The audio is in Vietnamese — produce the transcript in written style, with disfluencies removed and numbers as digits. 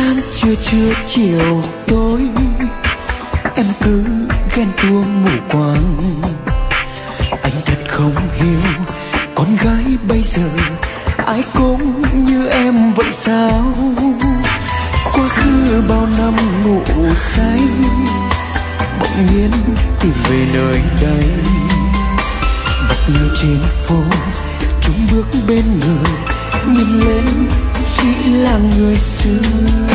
sáng trưa chiều tối, em cứ ghen tuông mù quáng. Anh thật không hiểu con gái bây giờ ai cũng như em vậy sao? Quá khứ bao năm ngủ say, bỗng nhiên tìm về nơi đây. Bất ngờ trên phố chúng bước bên người, nhìn lên chỉ là người xưa.